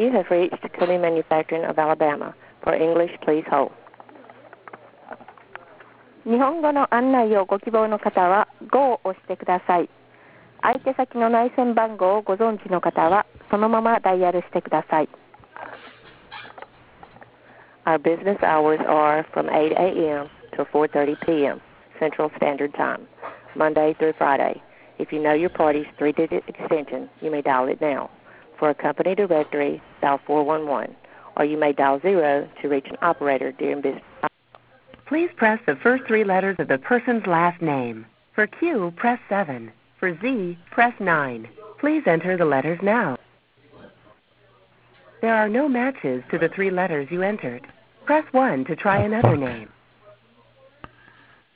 You have reached Cody Manufacturing of Alabama. For English, please hold. 日本語の案内をご希望の方は5を押してください。相手先の内線番号をご存知の方はそのままダイヤルしてください。Our business hours are from 8 a.m. to 4:30 p.m. Central Standard Time, Monday through Friday. If you know your party's 3-digit extension, you may dial it now. For a company directory, dial 411, or you may dial 0 to reach an operator during business. Please press the first 3 letters of the person's last name. For Q, press 7. For Z, press 9. Please enter the letters now. There are no matches to the 3 letters you entered. Press 1 to try another name.